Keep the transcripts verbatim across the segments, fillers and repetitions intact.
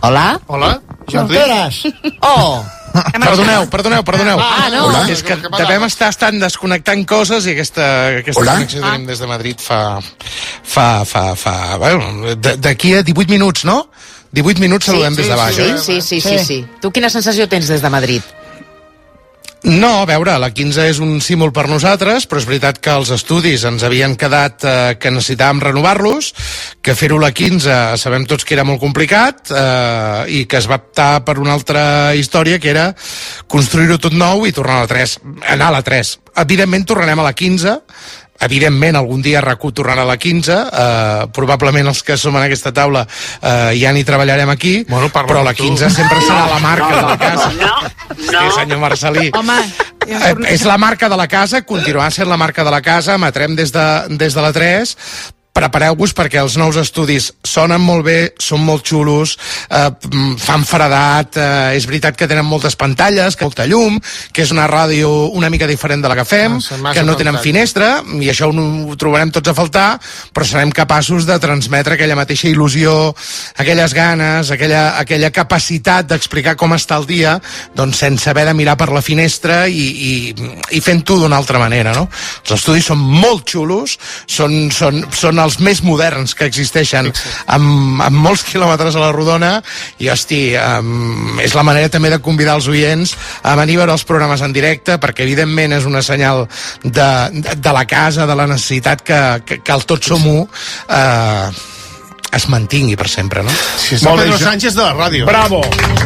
Hola? Hola? Junqueras. Oh! Perdoneu, perdoneu, perdoneu. Ah, no. Hola. És que devem estar estant desconnectant coses i aquesta, aquesta Hola? connexió que tenim des de Madrid fa... fa, fa, fa... Bueno, d'aquí a divuit minuts, no? divuit minuts saludem sí, des de baix. Sí, sí, sí, sí, sí. Tu quina sensació tens des de Madrid? No, a veure, la quinze és un símbol per nosaltres, però és veritat que els estudis ens havien quedat eh, que necessitàvem renovar-los, que fer-ho a la quinze sabem tots que era molt complicat eh, i que es va optar per una altra història, que era construir-ho tot nou i tornar a la tres, anar a la tres. Evidentment tornarem a la quinze, evidentment algun dia RAC u tornarà a la quinze, eh, probablement els que som en aquesta taula eh, ja n'hi treballarem aquí, bueno, però la quinze tu. Sempre serà la marca no, no, de la casa. No, no, no. Sí, senyor Marcelí. Home, eh, és la marca de la casa, continuarà sent la marca de la casa, emetrem des de, des de la tres. Prepareu-vos perquè els nous estudis sonen molt bé, són molt xulos, eh, fan fredat, eh, és veritat que tenen moltes pantalles, que molta llum, que és una ràdio una mica diferent de la que fem, ah, que no tenen finestra, i això ho, ho trobarem tots a faltar, però serem capaços de transmetre aquella mateixa il·lusió, aquelles ganes, aquella, aquella capacitat d'explicar com està el dia, doncs sense haver de mirar per la finestra i, i, i fent-ho d'una altra manera, no? Els estudis són molt xulos, són, són, són els més moderns que existeixen, amb, amb molts quilòmetres a la rodona, i hosti, um, és la manera també de convidar els oients a venir a veure els programes en directe, perquè evidentment és una senyal de, de, de la casa, de la necessitat que, que, que el Tots Som U eh, es mantingui per sempre, no? Sí, és el Pedro Sánchez de la ràdio. Bravo!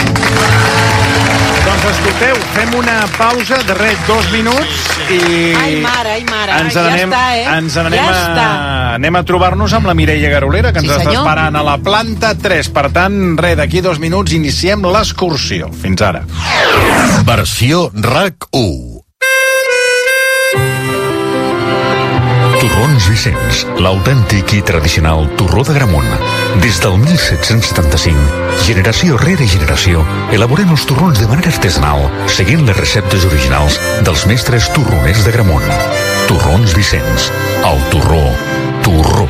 Doncs escolteu, fem una pausa de res, dos minuts i... Ai, mare, ai, mare, ens ja anem, està, eh? Ens anem, ja a, està. anem a trobar-nos amb la Mireia Garolera, que ens Sí, està senyor. esperant a la planta tres. Per tant, res, d'aquí dos minuts iniciem l'excursió. Fins ara. Versió RAC u. Torrons Vicenç, l'autèntic i tradicional torró de Gramunt. Des del mil set-cents setanta-cinc, generació rere generació, elaborem els torrons de manera artesanal, seguint les receptes originals dels mestres torroners de Gramunt. Torrons Vicenç, el torró, torró.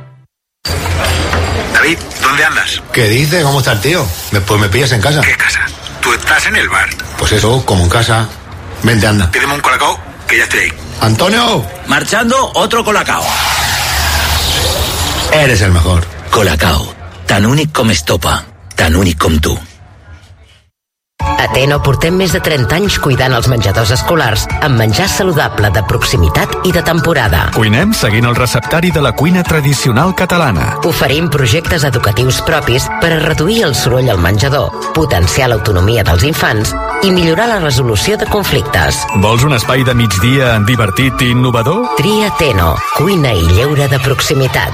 David, ¿dónde andas? ¿Qué dices? ¿Cómo está el tío? Después me pillas en casa. ¿Qué casa? ¿Tú estás en el bar? Pues eso, como en casa. Vente, anda. Pídeme un colacao, que ya estoy ahí. ¡Antonio! Marchando, otro colacao. Eres el mejor. Colacao, tan únic com Estopa, tan únic com tu. A Teno portem més de trenta anys cuidant els menjadors escolars amb menjar saludable de proximitat i de temporada. Cuinem seguint el receptari de la cuina tradicional catalana. Oferim projectes educatius propis per a reduir el soroll al menjador, potenciar l'autonomia dels infants i millorar la resolució de conflictes. Vols un espai de migdia divertit i innovador? Tria Teno, cuina i lleure de proximitat.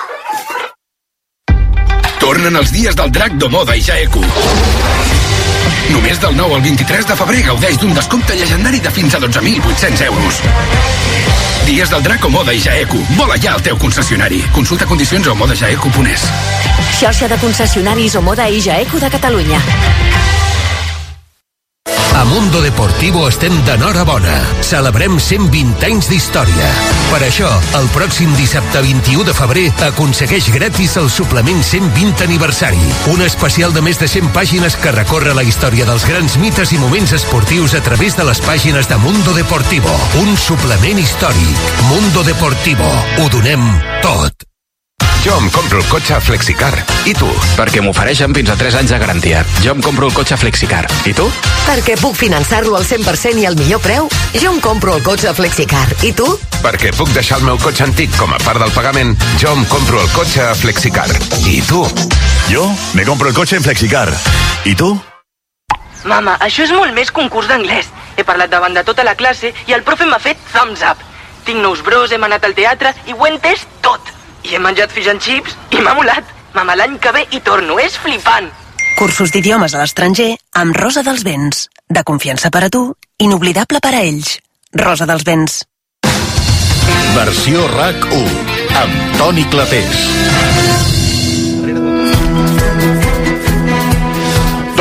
Tornen els dies del drac d'Omoda i Jaeku. Només del nou al vint-i-tres de febrer gaudeix d'un descompte llegendari de fins a dotze mil vuit-cents euros. Dies del drac Omoda i Jaeku. Vola ja al teu concessionari. Consulta condicions a omoda jaeku punt es. Xarxa de concessionaris Omoda i Jaeku de Catalunya. A Mundo Deportivo estem d'enhorabona. Celebrem cent vint anys d'història. Per això, el pròxim dissabte vint-i-u de febrer aconsegueix gratis el suplement cent vint aniversari. Un especial de més de cent pàgines que recorre la història dels grans mites i moments esportius a través de les pàgines de Mundo Deportivo. Un suplement històric. Mundo Deportivo. Ho donem tot. Jo em compro el cotxe Flexicar. I tu? Perquè m'ofereixen fins a tres anys de garantia. Jo em compro el cotxe Flexicar. I tu? Perquè puc finançar-lo al cent per cent i al millor preu. Jo em compro el cotxe Flexicar. I tu? Perquè puc deixar el meu cotxe antic com a part del pagament. Jo em compro el cotxe Flexicar. I tu? Jo me compro el cotxe en Flexicar. I tu? Mama, això és molt més que un curs d'anglès. He parlat davant de tota la classe i el profe m'ha fet thumbs up. Tinc nous bros, hem anat al teatre i ho he entès tot. I he menjat fish and chips i m'ha molat. Mama, l'any que ve hi torno, és flipant. Cursos d'idiomes a l'estranger amb Rosa dels Vents. De confiança per a tu, inoblidable per a ells. Rosa dels Vents. Versió RAC u, amb Toni Clapés.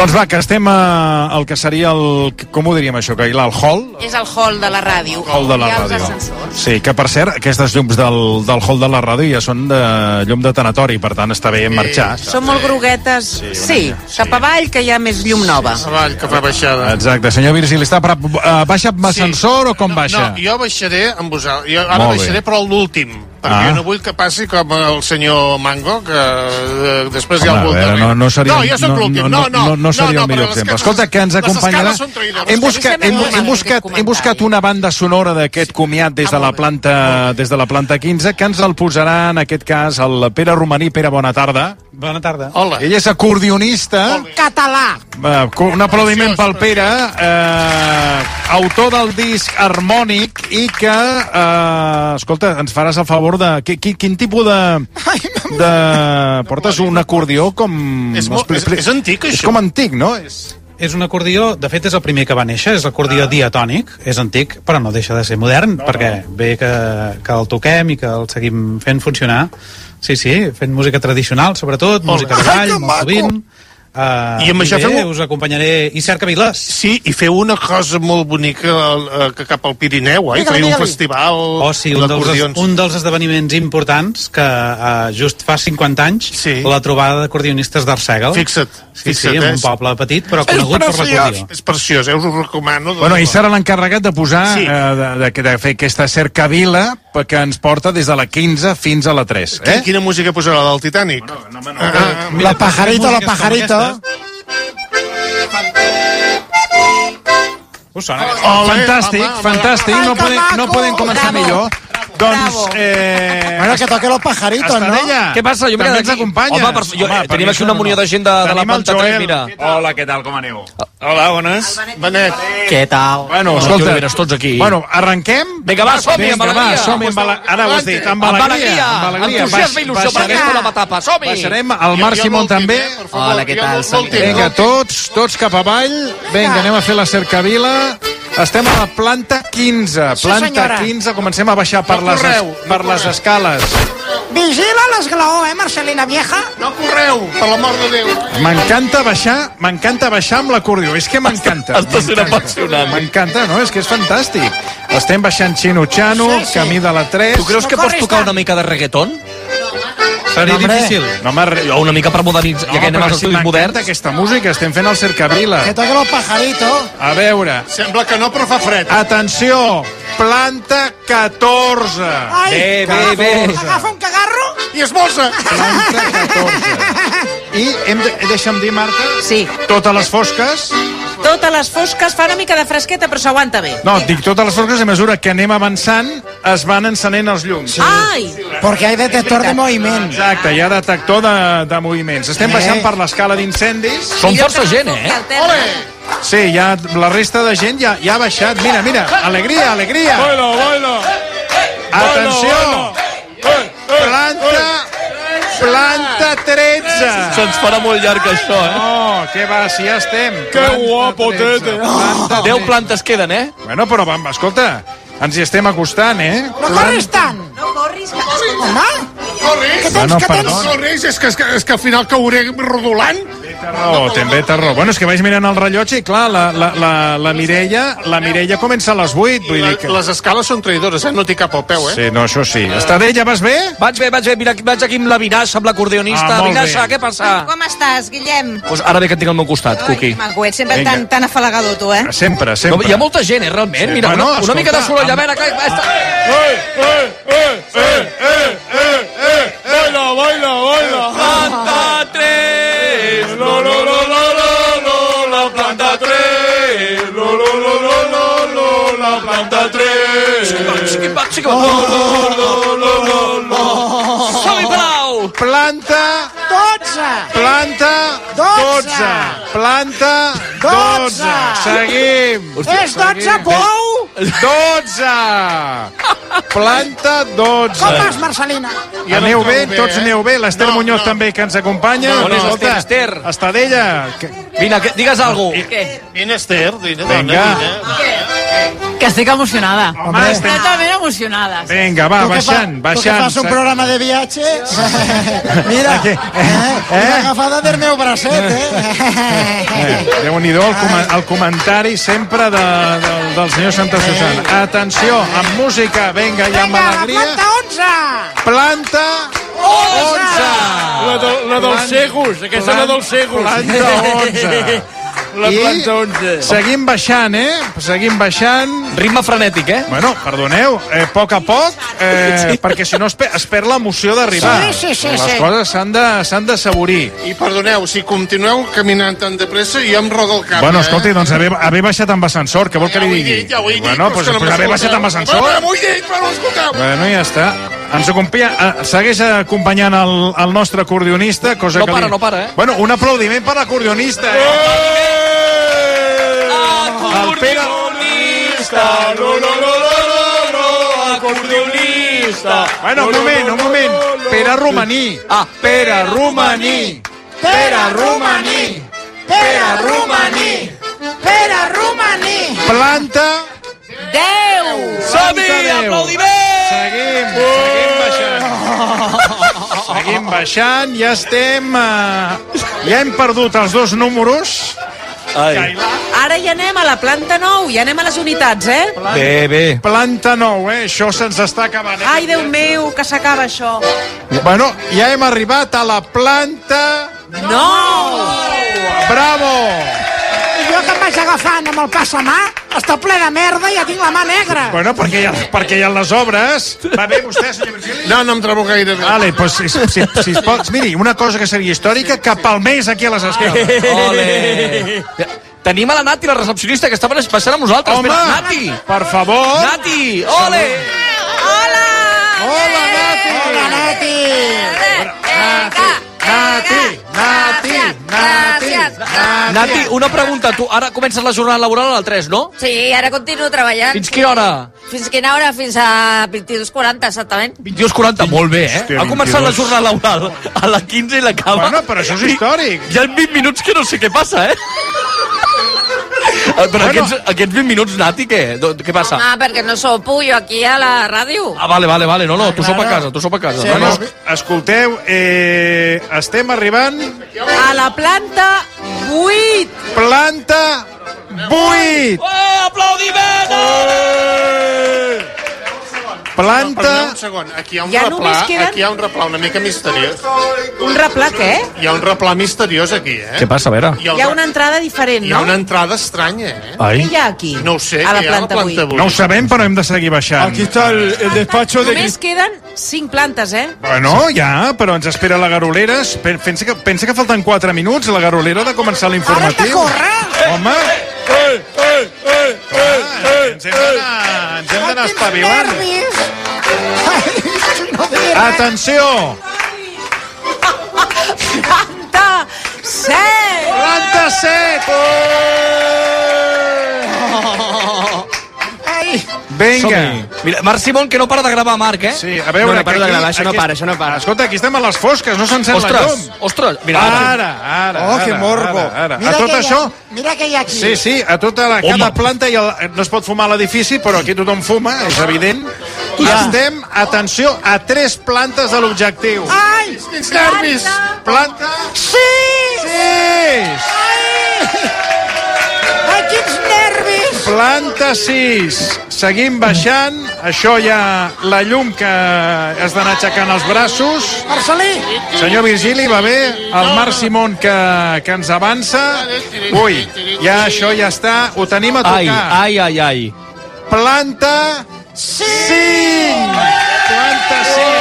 Doncs va, que estem al que seria el... Com ho diríem això, Cailà? El hall? És el hall de la ràdio. El hall de la ràdio. Sí, que per cert, aquestes llums del, del hall de la ràdio ja són de llum de tanatori, per tant està bé marxar. Són molt groguetes. Sí, sí, cap avall que hi ha més llum nova. Avall, que fa baixada. Exacte. Senyor Virgili, està per... Uh, baixa amb ascensor sí. o com baixa? No, jo baixaré amb vosaltres. Jo ara baixaré, però l'últim. Perquè ah. jo no vull que passi com el senyor Mango, que eh, després Home, hi ha algú... Veure, no, no, seria, no, jo soc l'últim. No, no, no, no seria no, el millor exemple. Escolta, que ens acompanyarà... Hem buscat, hem, hem, buscat, hem buscat una banda sonora d'aquest comiat des de la planta des de la planta quinze, que ens el posarà, en aquest cas, el Pere Romaní. Pere, bona tarda. Bona tarda. Hola. Ell és acordionista. Català. Un aplaudiment pel Pere, eh, autor del disc harmònic i que, eh, escolta, ens faràs el favor de... Quin, quin tipus de... de... Portes un acordió com... És, molt, és, és antic, això. És com antic, no? És... És un acordió, de fet és el primer que va néixer, és l'acordió ah. diatònic, és antic, però no deixa de ser modern, no, perquè no. ve que, que el toquem i que el seguim fent funcionar. Sí, sí, fent música tradicional, sobretot, oh, música de ball, molt sovint. Uh, I amb això bé, feu... us acompanyaré i cercaviles. Sí, i feu una cosa molt bonica uh, que cap al Pirineu, eh? Feu un festival. Oh, sí, un dels, un dels esdeveniments importants que uh, just fa cinquanta anys sí. la trobada d'acordionistes d'Arsèguel. Fixa't. Sí, fixa't, sí, en un poble petit, però conegut per l'acordió. És preciós, eh? Us ho recomano. Bueno, i serà l'encarregat de posar, sí. uh, de, de, de fer aquesta cercavila que ens porta des de la quinze fins a la tres. Eh? Quina música posarà del Titanic? No, no, no, no. Uh, uh, la pajarito, la pajarito. Uh, sona. Oh, fantàstic, fantàstic. No poden, no poden començar millor. Doncs, eh... Bueno, que toque los pajaritos, ¿no? ¿Qué pasa? Yo me quedo aquí. Home, per, jo, Home, tenim aquí una munió de gent de, de la planta tres, mira. Hola, què tal, com aneu? Hola, bones. Benet. Què tal? Bueno, escolta, tots aquí. Bueno, arrenquem? Vinga, va, som-hi, amb alegria. Va, som-hi, amb alegria. Ara ho has dit, amb alegria. Amb alegria. Entusiasme i il·lusió, perquè la matapa, som-hi. Baixarem el Marc Simón també. Hola, què tal? Vinga, tots, tots cap avall. Vinga, anem a fer la cercavila. Estem a la planta quinze. Planta quinze, comencem a baixar per les, per les escales. Vigila l'esglaó, eh, Marcelina vieja? No correu, per l'amor de Déu. M'encanta baixar, m'encanta baixar amb l'acordió. És que m'encanta. Està sent apassionant. M'encanta, no? És que és fantàstic. Estem baixant xino-xano, sí, sí. Camí de la tres. Tu creus que pots tocar una mica de reggaeton? Seria no, difícil. No, o una mica per modernitzar. No, ja que anem als estudis moderns. Aquesta música, estem fent el cercavila. Que toque los pajaritos. A veure. Sembla que no, però fa fred. Atenció, planta catorze. Ai, bé, bé, bé. Agafa un cagarro i esmossa. Planta catorze. I hem de, deixa'm dir, Marta, sí. totes les fosques... Totes les fosques, fa una mica de fresqueta, però s'aguanta bé. No, dic totes les fosques, a mesura que anem avançant, es van encenent els llums. Sí. Ai! Perquè hi ha detector de moviment. Exacte, hi ha detector de, de moviments. Estem eh. baixant per l'escala d'incendis. Som força gent, eh? Ole! Sí, ja, la resta de gent ja, ja ha baixat. Mira, mira, alegria, alegria. Bueno, bueno. Atenció! Planta... Planta tretze. Se'ns farà molt llarg, això, eh? No, què va, si ja estem. Que guapo, tete. Deu plantes queden, eh? Bueno, però, escolta, ens hi estem acostant, eh? No corris tant. No corris. Home, corris. Què tens, què tens? No corris, és que, és que, és que al final cauré rodolant. Té raó, també té raó. Bueno, és que vaig mirant el rellotge i, clar, la, la, la, la Mireia la Mireia comença a les vuit. Vull dir que... Les escales són traïdores, eh? No t'hi cap al peu, eh? Sí, no, això sí. Estadella, vas bé? Vaig bé, vaig bé. Mira, vaig aquí amb la Vinassa, amb l'acordionista. Ah, Vinassa, què passa? Com estàs, Guillem? Pues ara bé que et tinc al meu costat, Cuqui. Maco, ets sempre tan, tan afalagador, tu, eh? Sempre, sempre. No, hi ha molta gent, eh, realment. Sí, mira, bueno, una, una mica de soroll, a veure... Que... Eh, eh, eh, eh, eh, eh, eh, baila, baila, baila. Planta tres, lo, lo, lo, lo, lo, lo, la planta tres, lo, lo, lo, lo, lo, lo, la planta tres. Xiquipac, xiquipac, lo, lo, lo, lo, lo. Som-hi, Palau! Planta... dotze! Planta... dotze! Planta... dotze! Seguim! És dotze, pou! dotze! Planta dotze! Com vas, Marcelina? Ja aneu bé? Tots aneu bé? L'Ester no, Muñoz no. també, que ens acompanya. On és l'Ester? Ester? Estadella. Que... Vine, que... digues alguna cosa. Què? Vine, Ester. Vine, Vinga. Vine. Que estic emocionada. Home, estem- completament emocionada. Vinga, va, Tu que fa- baixant, Tu que baixant. fas un programa de viatge... Mira, eh, una agafada del meu bracet, eh? Eh, Déu-n'hi-do el, com el comentari sempre de, de, del senyor Santa Susana. Atenció, amb música, vinga, i amb Vinga, la alegria. planta onze! Planta onze! La, de, la dels Segus, aquesta és la dels Segus. Planta onze. La planta onze. Seguim baixant, eh? Seguim baixant. Ritme frenètic, eh? Bueno, perdoneu, eh, a poc a poc, eh, sí. perquè si no es, pe es perd l'emoció d'arribar. Sí, sí, sí, Les sí. coses s'han de, s'han de saborir. I perdoneu, si continueu caminant tan de pressa, jo em rodo el cap. Bueno, eh? escolti, doncs haver, haver baixat amb ascensor, què vol que Ja li ho he digui? dit, ja ho he dit, Bueno, però pues, és que no pues haver m'escolteu. baixat amb ascensor. Bueno, m'ho he dit, però no m'escolteu. Bueno, ja està. Ens acompanya, eh, segueix acompanyant el, el nostre acordionista, cosa No que para, li... no para, eh? Bueno, un aplaudiment per l'acordionista. Eh? El Pere... Acordionista, no, no, no, no, no, acordionista. Bueno, un moment, un moment. Pere Romaní. Ah, Pere Romaní. Pere Romaní! Pere Romaní! Pere Romaní! Planta... Déu! Som-hi, aplaudiment! Seguim, seguim baixant. Seguim baixant, ja estem... Uh, ja hem perdut els dos números. Ai. Ara ja anem a la planta nou, ja anem a les unitats, eh? Bé, bé. Planta nou, eh? Això se'ns està acabant. Eh? Ai, Déu meu, que s'acaba això. Bueno, ja hem arribat a la planta... Nou! Bravo! I jo que em vaig agafant amb el passamà, està ple de merda i ja tinc la mà negra. Bueno, perquè hi ha, perquè hi ha les obres. Va bé vostè, senyor Virgili? No, no em trobo gaire bé. Vale, pues, si, si, si es pot... Miri, una cosa que seria històrica, que palmés aquí a les escales. Ole. Tenim a la Nati, la recepcionista, que està baixant amb nosaltres. Home, Espera, Nati! per favor. Nati! Ole! Hola! Hola, Nati! Hola, Nati! Nati! Nati! Nati! Nati! Nati, una pregunta. Tu ara comences la jornada laboral a les tres, no? Sí, ara continuo treballant. Fins quina hora? Fins quina hora? Fins a vint-i-dos quaranta, exactament. vint-i-dos quaranta, molt bé, eh? Hòstia, ha començat la vint-i-dos. jornada laboral a les quinze i l'acaba. Bueno, però això és històric. Hi ha vint minuts que no sé què passa, eh? Però Bueno. aquests, aquests vint minuts, Nati, què? Do- Què passa? Ah, perquè no sopo jo aquí a la ràdio. Ah, vale, vale, vale. No, no, tu sop a casa, tu sop a casa. Sí, No, bueno, no. escolteu, eh, estem arribant... A la planta vuit. Planta vuit. Eh, aplaudiment! Planta... Perdoneu un segon, aquí hi ha un Ja replà, només queden- aquí hi ha un replà una mica misteriós. Un replà, què? Hi ha un replà misteriós aquí, eh? Què passa, a veure? Hi ha, Hi ha una entrada diferent, hi ha no? una entrada estranya, eh? Què hi ha aquí? No ho sé, a la què hi ha a la planta planta vuit. vuit? No ho sabem, però hem de seguir baixant. Aquí està el, el despacho de... Només queden cinc plantes, eh? Bueno, ja, però ens espera la garolera. Pe- Pensa que, pensa que falten quatre minuts. La garolera ha de començar Ara hem de l'informatiu. córrer! Home, Eh, eh, eh, eh, eh. ens hem d'anar ens hem d'anar Quins espavilant. nervis! Ai, no diré res. Atenció! Planta set! Planta set! Ai, Vinga. Mira, Marc Simón, que no para de gravar, Marc, eh? Sí, a veure... No, no paro que de gravar, això no aquí- para, això no para. Escolta, aquí estem a les fosques, no s'encén la llum. Ostres, ostres, mira, ara. Ara, ara, Oh, que ara, morbo. Ara, ara. mira A tot què hi ha- això... Mira què hi ha aquí. Sí, sí, a tota la, cada planta hi ha, no es pot fumar a l'edifici, però aquí tothom fuma, és evident. I estem, atenció, a tres plantes de l'objectiu. Ai, Quins nervis! Planta... sí! sis! Ai, quins nervis! Planta sis. Seguim baixant. Això ja la llum que has d'anar aixecant els braços. Marcelí! Senyor Virgili, va bé? El Marc Simón que, que ens avança. Ui, ja això ja està. Ho tenim a Ai, tocar. ai, ai, ai. Planta cinc. Planta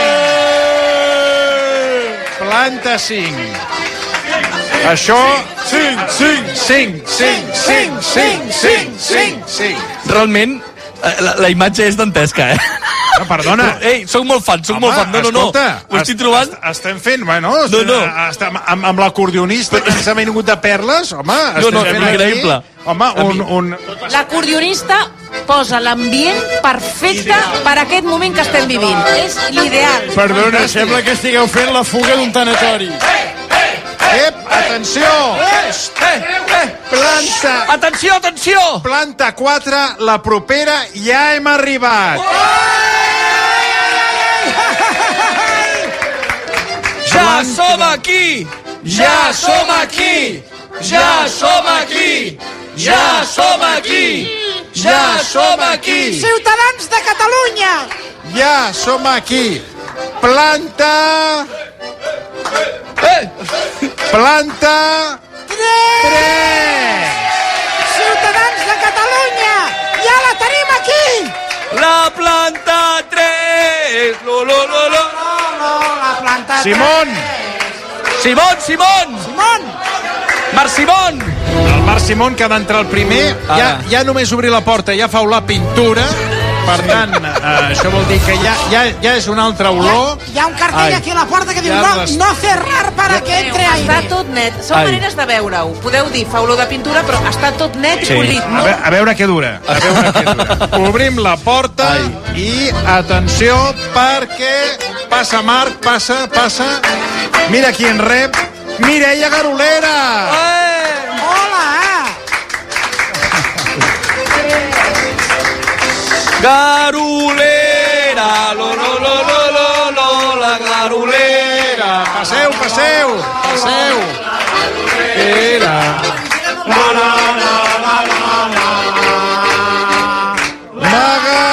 cinc. Planta cinc. Això... Cinc, cinc. cinc, cinc, cinc, cinc, cinc, cinc, cinc. Realment, eh, la, la imatge és dantesca, eh? No, perdona. Ei, soc molt fan, soc molt fan. No, no, no. escolta, Ho estic trobant... est- Estem fent, bueno, No, no. estem amb, amb l'acordionista que ens ha vingut de perles, home, No, estem no, fent increïble. aquí, home, un, un... L'acordionista posa l'ambient perfecte per aquest moment que estem vivint. És l'ideal. Perdona, sembla que estigueu fent la fuga d'un tanatori. Ep, atenció! Planta... Atenció, atenció! Planta quatre, la propera, ja hem arribat. Ja som aquí! Ja som aquí! Ja som aquí! Ja som aquí! Ja som aquí! Ciutadans de Catalunya! Ja som aquí. Planta... Eh! Planta... Tres! Ciutadans de Catalunya! Ja la tenim aquí! La planta tres! Lo, lo, lo, lo. No, la planta tres! Simón! Simón, Simón! Simón! Marc Simón! El Marc Simón, que ha d'entrar el primer, ja, ja només obrir la porta, ja fa olor pintura. Per tant, eh, això vol dir que ja, ja, ja és una altra olor. Hi ha, hi ha un cartell Ai, aquí a la porta que diu ja no, les- no cerrar para que entre aire. Està tot net. Són Ai. maneres de veure-ho. Podeu dir, fa olor de pintura, però està tot net i polit. A, No? ve a veure què dura. A veure què dura. Obrim la porta i atenció perquè passa Marc, passa, passa. Mira qui en rep. Mireia Garolera! Hola! Garolera! Lo, lo, lo, lo, lo, lo, la garolera! Passeu, passeu, passeu. Era. La, la, la, la, la, La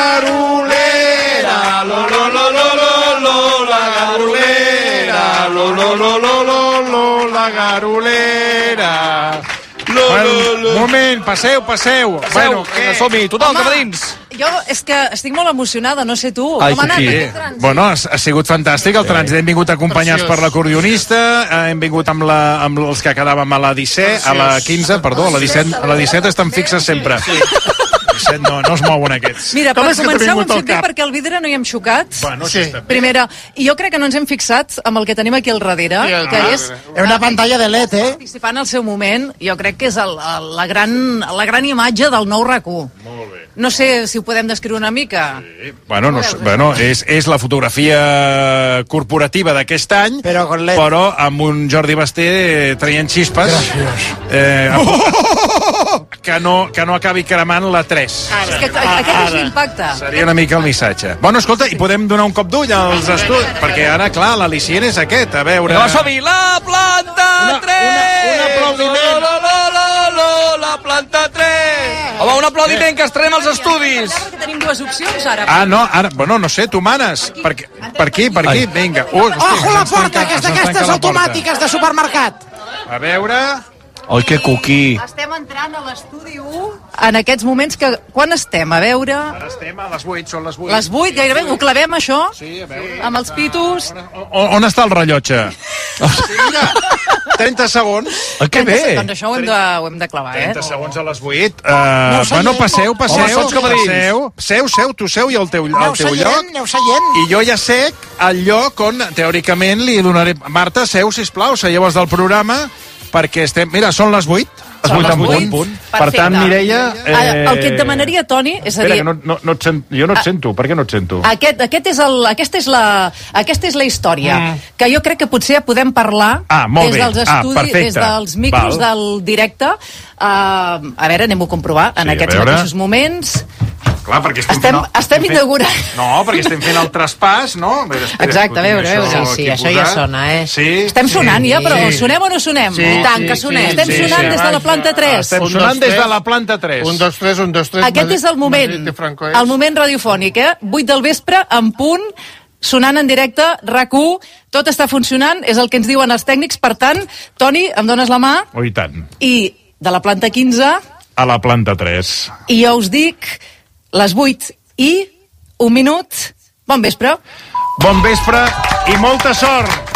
garolera. Lo, lo, lo, lo, lo, lo, la garolera! Lo, lo, lo, lo, lo, lo, La garolera. lo, Bueno, lo, lo. moment, passeu, passeu. Bueno, què? Som-hi, tothom cap a dins! Jo és que estic molt emocionada, no sé tu. Ai, Com ha anat sí. aquest trànsit? Bueno, ha, ha sigut fantàstic. El trànsit hem vingut acompanyats per l'acordionista, eh, hem vingut amb, la, amb els que quedàvem a la disset, a la quinze, perdó, a la disset, a la disset estan fixes sempre. disset no, no es mouen aquests. Mira, Com per és que t'ha començar ho vingut hem al fet bé cap? perquè al vidre no hi hem xocat. Bueno, sí. Primera, i jo crec que no ens hem fixat amb el que tenim aquí al darrere, Sí, el que darrere. és És una pantalla de L E D, eh? participant al seu moment, jo crec que és el, el, la, gran, la gran imatge del nou RAC u. Molt bé. No sé si ho podem descriure una mica. Bueno, no, sé, bueno és, és la fotografia corporativa d'aquest any, però, con L E D. però amb un Jordi Basté traient xispes. Eh, que, no, que no acabi cremant la tres. És que aquest és l'impacte. Seria una mica el missatge. Bueno, escolta, i podem donar un cop d'ull als estudis? Perquè ara, clar, l'al·licient és aquest, a veure... Vinga, va, som-hi! La planta tres! un aplaudiment. Lo, lo, lo, lo, lo, la planta tres! Home, un aplaudiment que estrenem als estudis! Que tenim dues opcions ara. Ah, no, ara, bueno, no sé, tu manes. Per, aquí, per aquí, per aquí, vinga. Uh, hosti, Ojo la se'ns porta, tanca- que és se'ns tanca d'aquestes la porta. automàtiques de supermercat. A veure... Oi, que cuqui! Estem entrant a l'estudi u. En aquests moments que... Quan estem? A veure... Ara estem a les vuit, són les vuit. Les vuit, gairebé. Ho clavem, això? Sí, a veure. Amb els pitos. On, on està el rellotge? Mira, trenta segons. Ai, que bé! Doncs això ho hem de, ho hem de clavar, eh? trenta segons a les vuit. Uh, Aneu seient. bueno, passeu, passeu. Home, sots cap a dins. Passeu, seu, seu, tu seu i el teu, Aneu el teu seient, lloc. aneu seient. I jo ja sé el lloc on, teòricament, li donaré... Marta, seu, sisplau, seieu els del programa, perquè estem... Mira, són les vuit. Les vuit en punt. punt. Per tant, Mireia... Eh... El que et demanaria, Toni, és a Espera, dir... que no, no, no et sent, jo no et sento. Per què no et sento? Aquest, aquest és el, aquesta, és la, aquesta és la història, Mm. que jo crec que potser podem parlar Ah, molt des bé. dels Ah, estudis, perfecte. des dels micros Val. del directe. Uh, a veure, anem-ho a comprovar en Sí, a aquests veure. mateixos moments. Clar, perquè estem, Estem, fent... el- estem fent- inaugurant. No, perquè estem fent el traspàs, no? A veure, espera, Exacte, a veure, a escolti'm, veure. això Sí, sí, aquí això ja posat. sona, eh? Sí. Estem sonant ja, però Sí. sonem o no sonem? Sí, I tant sí, que sí, sonem. sí, Estem sí, sonant sí. des de la planta tres. Estem Un, sonant dos, des de tres. la planta tres. Un, dos, tres, un, dos, tres. Aquest és el moment, Madrid de Franco és. el moment radiofònic, eh? vuit del vespre, en punt, sonant en directe, RAC u, tot està funcionant, és el que ens diuen els tècnics, per tant, Toni, em dones la mà, Oh, i tant. i de la planta quinze, A la planta tres. i jo us dic, les vuit i un minut, bon vespre. Bon vespre i molta sort.